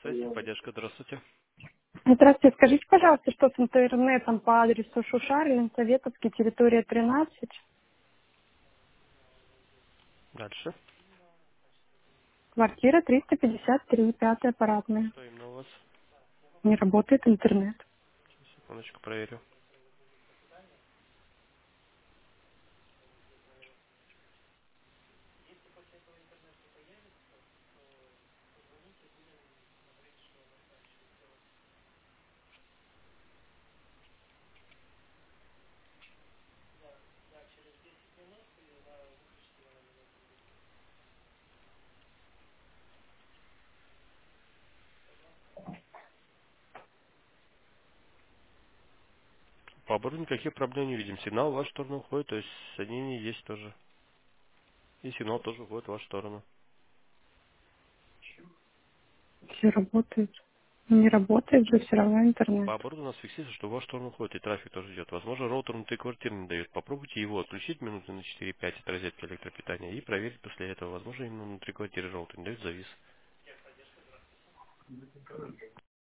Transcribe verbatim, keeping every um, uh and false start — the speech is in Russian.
Связь, поддержка, здравствуйте. Здравствуйте, скажите, пожалуйста, что с интернетом по адресу Шушарин, Советовский, территория тринадцать, Дальше. квартира триста пятьдесят три, пятая парадная. Что именно у вас? Не работает интернет. Секундочку, проверю. По оборудованию никаких проблем не видим. Сигнал в вашу сторону уходит, то есть соединение есть тоже. И сигнал тоже уходит в вашу сторону. Все работает. Не работает же все равно интернет. По оборудованию у нас фиксируется, что в вашу сторону уходит, и трафик тоже идет. Возможно, роутер внутри квартиры не дает. Попробуйте его отключить минуты на четыре-пять от розетки электропитания и проверить после этого. Возможно, именно внутри квартиры роутер не дает завис.